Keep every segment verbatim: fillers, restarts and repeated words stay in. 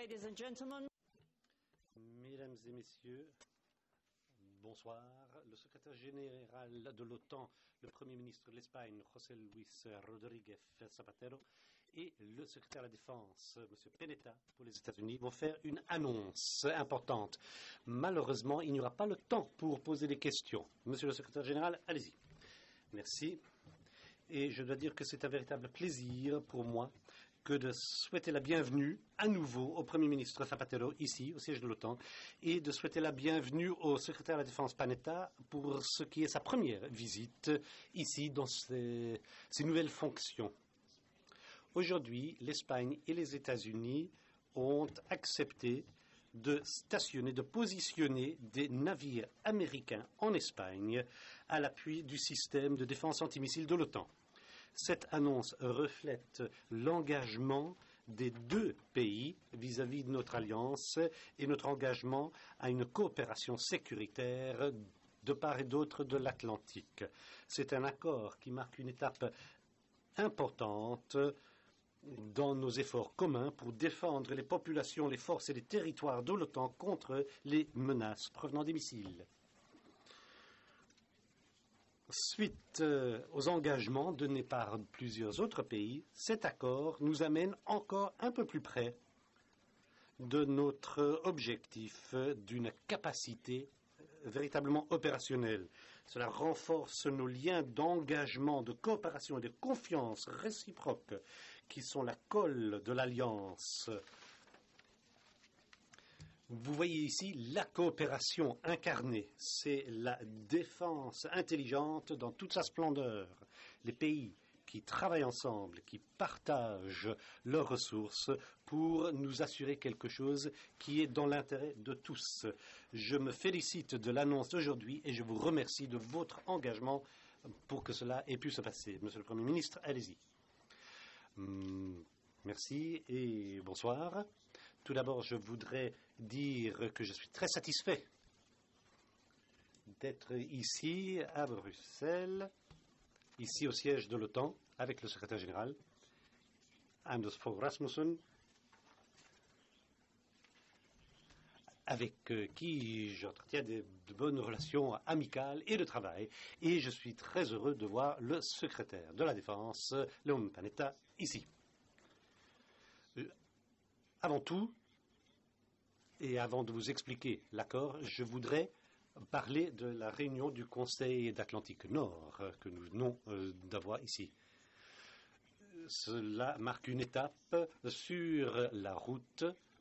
ladies and gentlemen. Mesdames et messieurs, bonsoir. Le secrétaire général de l'OTAN, le Premier ministre de l'Espagne, José Luis Rodríguez Zapatero, et le secrétaire à la Défense, M. Panetta, pour les États-Unis, vont faire une annonce importante. Malheureusement, il n'y aura pas le temps pour poser des questions. Monsieur le secrétaire général, allez-y. Merci. Et je dois dire que c'est un véritable plaisir pour moi que de souhaiter la bienvenue à nouveau au Premier ministre Zapatero, ici, au siège de l'OTAN, et de souhaiter la bienvenue au secrétaire à la Défense Panetta pour ce qui est sa première visite ici dans ces, ces nouvelles fonctions. Aujourd'hui, l'Espagne et les États-Unis ont accepté de stationner, de positionner des navires américains en Espagne à l'appui du système de défense antimissile de l'OTAN. Cette annonce reflète l'engagement des deux pays vis-à-vis de notre alliance et notre engagement à une coopération sécuritaire de part et d'autre de l'Atlantique. C'est un accord qui marque une étape importante dans nos efforts communs pour défendre les populations, les forces et les territoires de l'OTAN contre les menaces provenant des missiles. Suite euh, aux engagements donnés par plusieurs autres pays, cet accord nous amène encore un peu plus près de notre objectif d'une capacité véritablement opérationnelle. Cela renforce nos liens d'engagement, de coopération et de confiance réciproque qui sont la colle de l'Alliance. Vous voyez ici la coopération incarnée, c'est la défense intelligente dans toute sa splendeur. Les pays qui travaillent ensemble, qui partagent leurs ressources pour nous assurer quelque chose qui est dans l'intérêt de tous. Je me félicite de l'annonce d'aujourd'hui et je vous remercie de votre engagement pour que cela ait pu se passer. Monsieur le Premier ministre, allez-y. Hum, merci et bonsoir. Tout d'abord, je voudrais dire que je suis très satisfait d'être ici à Bruxelles, ici au siège de l'OTAN, avec le secrétaire général, Anders Fogh Rasmussen, avec qui j'entretiens de, de bonnes relations amicales et de travail. Et je suis très heureux de voir le secrétaire de la Défense, Leon Panetta, ici. Avant tout, et avant de vous expliquer l'accord, je voudrais parler de la réunion du Conseil d'Atlantique Nord que nous venons d'avoir ici. Cela marque une étape sur la route.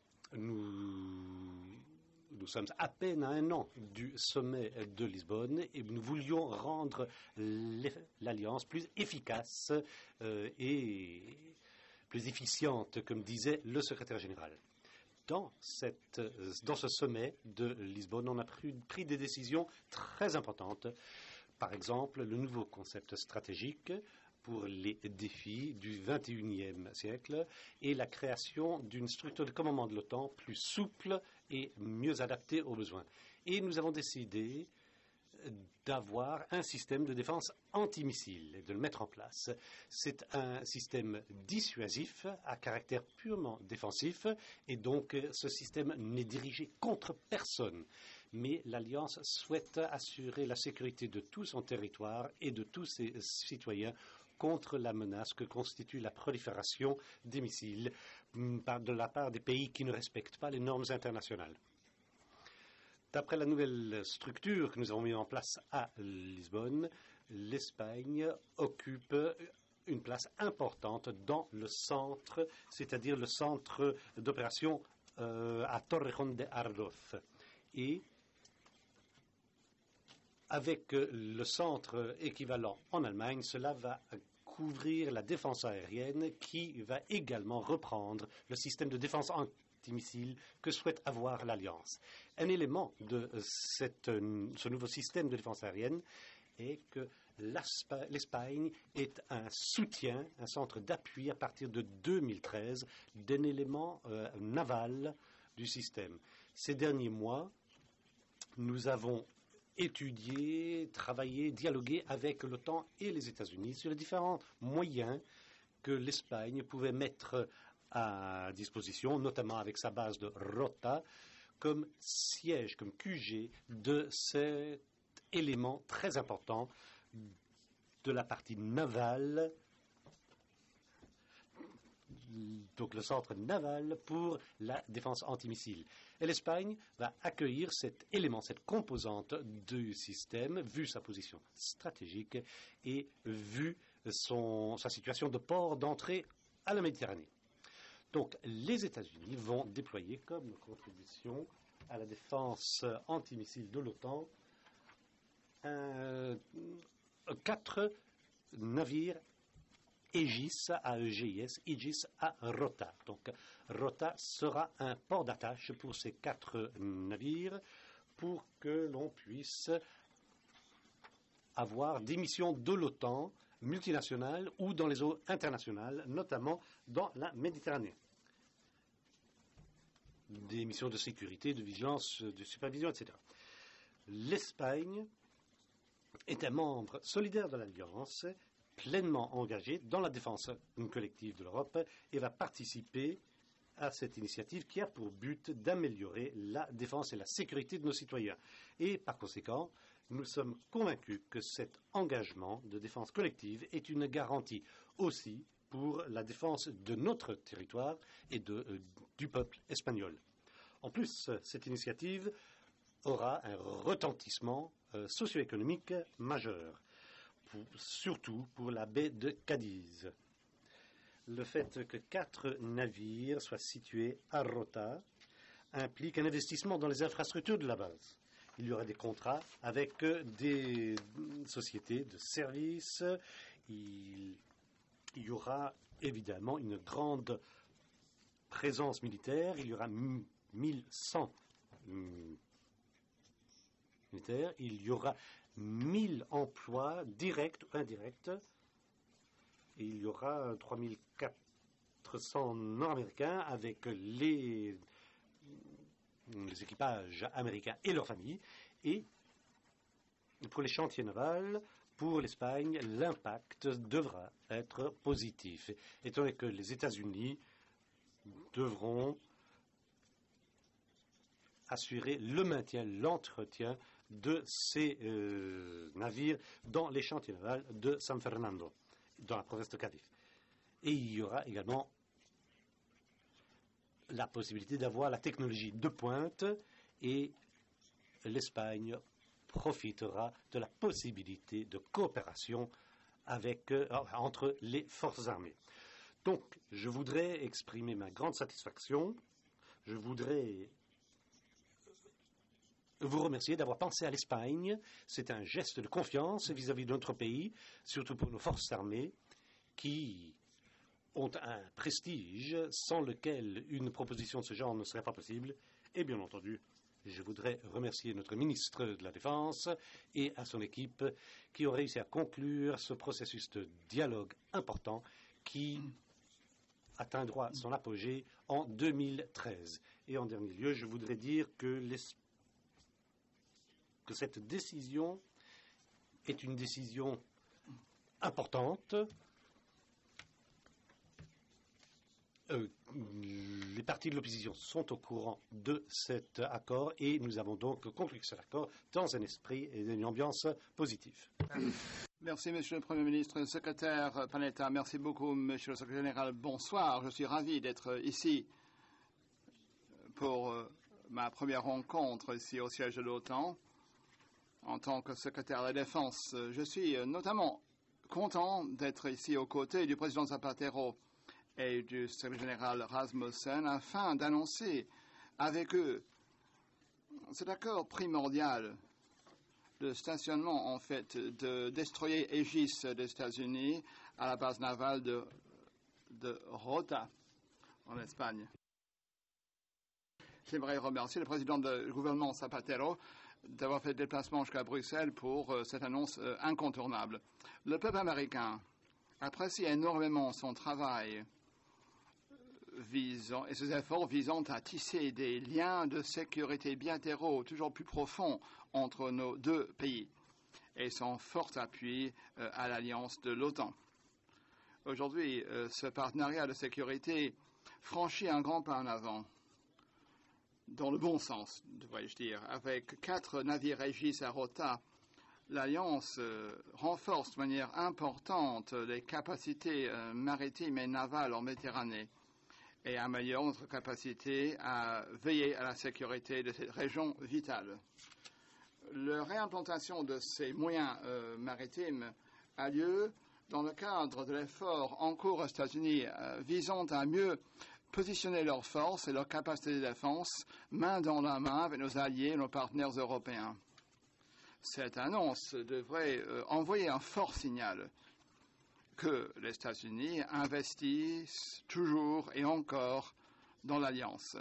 Nous, nous sommes à peine à un an du sommet de Lisbonne et nous voulions rendre l'Alliance plus efficace euh, et plus efficiente, comme disait le secrétaire général. Dans, cette, dans ce sommet de Lisbonne, on a pris, pris des décisions très importantes. Par exemple, le nouveau concept stratégique pour les défis du vingt et unième siècle et la création d'une structure de commandement de l'OTAN plus souple et mieux adaptée aux besoins. Et nous avons décidé d'avoir un système de défense antimissile et de le mettre en place. C'est un système dissuasif à caractère purement défensif et donc ce système n'est dirigé contre personne. Mais l'Alliance souhaite assurer la sécurité de tout son territoire et de tous ses citoyens contre la menace que constitue la prolifération des missiles de la part des pays qui ne respectent pas les normes internationales. D'après la nouvelle structure que nous avons mise en place à Lisbonne, l'Espagne occupe une place importante dans le centre, c'est-à-dire le centre d'opération euh, à Torrejón de Ardoz. Et avec le centre équivalent en Allemagne, cela va couvrir la défense aérienne qui va également reprendre le système de défense antimissile que souhaite avoir l'Alliance. Un élément de cette, ce nouveau système de défense aérienne est que l'Espagne est un soutien, un centre d'appui à partir de deux mille treize d'un élément euh, naval du système. Ces derniers mois, nous avons étudié, travaillé, dialogué avec l'OTAN et les États-Unis sur les différents moyens que l'Espagne pouvait mettre à disposition, notamment avec sa base de Rota, comme siège, comme Q G de cet élément très important de la partie navale, donc le centre naval pour la défense antimissile. Et l'Espagne va accueillir cet élément, cette composante du système, vu sa position stratégique et vu son, sa situation de port d'entrée à la Méditerranée. Donc les États-Unis vont déployer comme contribution à la défense antimissile de l'OTAN un, quatre navires Aegis, A E G I S, Aegis à Rota. Donc Rota sera un port d'attache pour ces quatre navires pour que l'on puisse avoir des missions de l'OTAN multinationales ou dans les eaux internationales, notamment dans la Méditerranée. Des missions de sécurité, de vigilance, de supervision, et cetera. L'Espagne est un membre solidaire de l'Alliance, pleinement engagé dans la défense collective de l'Europe et va participer à cette initiative qui a pour but d'améliorer la défense et la sécurité de nos citoyens. Et par conséquent, nous sommes convaincus que cet engagement de défense collective est une garantie aussi pour la défense de notre territoire et de, euh, du peuple espagnol. En plus, cette initiative aura un retentissement euh, socio-économique majeur, pour, surtout pour la baie de Cadiz. Le fait que quatre navires soient situés à Rota implique un investissement dans les infrastructures de la base. Il y aura des contrats avec des sociétés de services. Il, il y aura évidemment une grande présence militaire. Il y aura mille cent militaires. Il y aura mille emplois directs ou indirects. Et il y aura trois mille quatre cents Nord-Américains avec les, les équipages américains et leurs familles. Et pour les chantiers navals, pour l'Espagne, l'impact devra être positif, étant donné que les États-Unis devront assurer le maintien, l'entretien de ces euh, navires dans les chantiers navals de San Fernando, dans la province de Cádiz. Et il y aura également la possibilité d'avoir la technologie de pointe et l'Espagne profitera de la possibilité de coopération avec, euh, entre les forces armées. Donc, je voudrais exprimer ma grande satisfaction. Je voudrais vous remercier d'avoir pensé à l'Espagne. C'est un geste de confiance vis-à-vis de notre pays, surtout pour nos forces armées, qui ont un prestige sans lequel une proposition de ce genre ne serait pas possible. Et bien entendu, je voudrais remercier notre ministre de la Défense et à son équipe qui ont réussi à conclure ce processus de dialogue important qui atteindra son apogée en deux mille treize. Et en dernier lieu, je voudrais dire que, les, que cette décision est une décision importante. Euh, les partis de l'opposition sont au courant de cet accord et nous avons donc conclu cet accord dans un esprit et une ambiance positive. Merci, Monsieur le Premier ministre. Secrétaire Panetta, merci beaucoup, Monsieur le Secrétaire général. Bonsoir, je suis ravi d'être ici pour ma première rencontre ici au siège de l'OTAN en tant que secrétaire de la Défense. Je suis notamment content d'être ici aux côtés du président Zapatero et du secrétaire général Rasmussen afin d'annoncer avec eux cet accord primordial de stationnement, en fait, de destroyer Aegis des États-Unis à la base navale de, de Rota, en Espagne. J'aimerais remercier le président du gouvernement Zapatero d'avoir fait le déplacement jusqu'à Bruxelles pour euh, cette annonce euh, incontournable. Le peuple américain apprécie énormément son travail visant, et ses efforts visant à tisser des liens de sécurité bilatéraux toujours plus profonds entre nos deux pays et son fort appui euh, à l'alliance de l'OTAN. Aujourd'hui, euh, ce partenariat de sécurité franchi un grand pas en avant, dans le bon sens, devrais-je dire. Avec quatre navires Aegis à Rota, l'Alliance euh, renforce de manière importante les capacités euh, maritimes et navales en Méditerranée et améliore notre capacité à veiller à la sécurité de cette région vitale. La réimplantation de ces moyens euh, maritimes a lieu dans le cadre de l'effort en cours aux États-Unis euh, visant à mieux positionner leurs forces et leurs capacités de défense main dans la main avec nos alliés et nos partenaires européens. Cette annonce devrait euh, envoyer un fort signal que les États-Unis investissent toujours et encore dans l'Alliance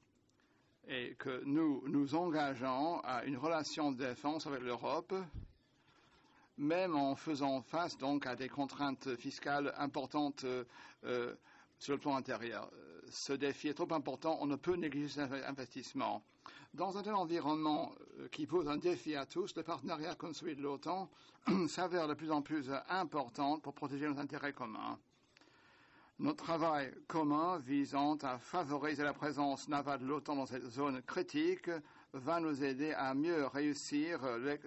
et que nous nous engageons à une relation de défense avec l'Europe, même en faisant face donc à des contraintes fiscales importantes euh, euh, sur le plan intérieur. Ce défi est trop important, on ne peut négliger cet investissement. Dans un tel environnement qui pose un défi à tous, le partenariat comme celui de l'OTAN s'avère de plus en plus important pour protéger nos intérêts communs. Notre travail commun visant à favoriser la présence navale de l'OTAN dans cette zone critique va nous aider à mieux réussir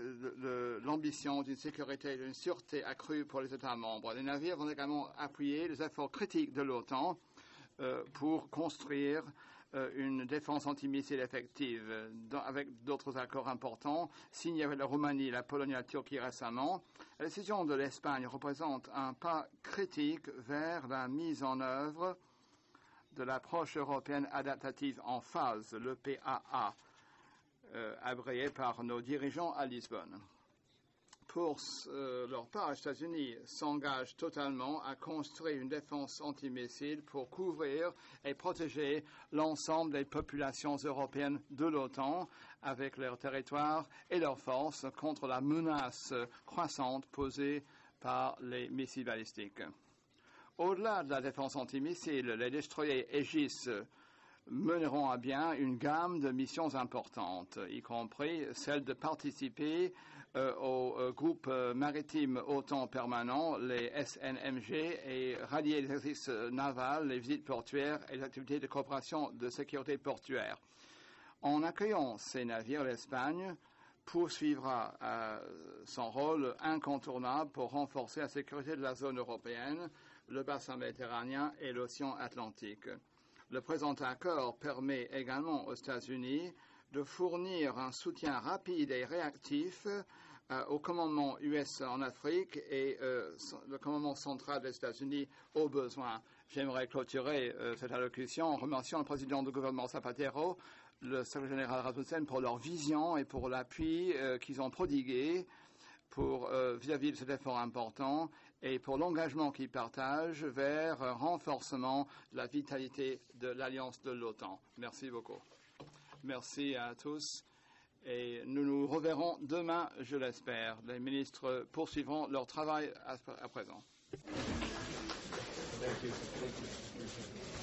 l'ambition d'une sécurité et d'une sûreté accrue pour les États membres. Les navires vont également appuyer les efforts critiques de l'OTAN euh, pour construire euh, une défense antimissile effective dans, avec d'autres accords importants signés avec la Roumanie, la Pologne et la Turquie récemment. La décision de l'Espagne représente un pas critique vers la mise en œuvre de l'approche européenne adaptative en phase, le P A A, euh, abrégé par nos dirigeants à Lisbonne. Pour euh, leur part, les États-Unis s'engagent totalement à construire une défense antimissile pour couvrir et protéger l'ensemble des populations européennes de l'OTAN avec leurs territoires et leurs forces contre la menace croissante posée par les missiles balistiques. Au-delà de la défense antimissile, les destroyers Aegis mèneront à bien une gamme de missions importantes, y compris celle de participer euh, au euh, groupe euh, maritime OTAN permanent, les S N M G, et rallier les exercices navals, les visites portuaires et les activités de coopération de sécurité portuaire. En accueillant ces navires, l'Espagne poursuivra euh, son rôle incontournable pour renforcer la sécurité de la zone européenne, le bassin méditerranéen et l'océan Atlantique. Le présent accord permet également aux États-Unis de fournir un soutien rapide et réactif euh, au commandement U S en Afrique et euh, le commandement central des États-Unis aux besoins. J'aimerais clôturer euh, cette allocution en remerciant le président du gouvernement Zapatero, le secrétaire général Rasmussen pour leur vision et pour l'appui euh, qu'ils ont prodigué pour euh, vis-à-vis de cet effort important et pour l'engagement qu'ils partagent vers un renforcement de la vitalité de l'alliance de l'OTAN. Merci beaucoup. Merci à tous et nous nous reverrons demain, je l'espère. Les ministres poursuivront leur travail à, à présent. Thank you. Thank you.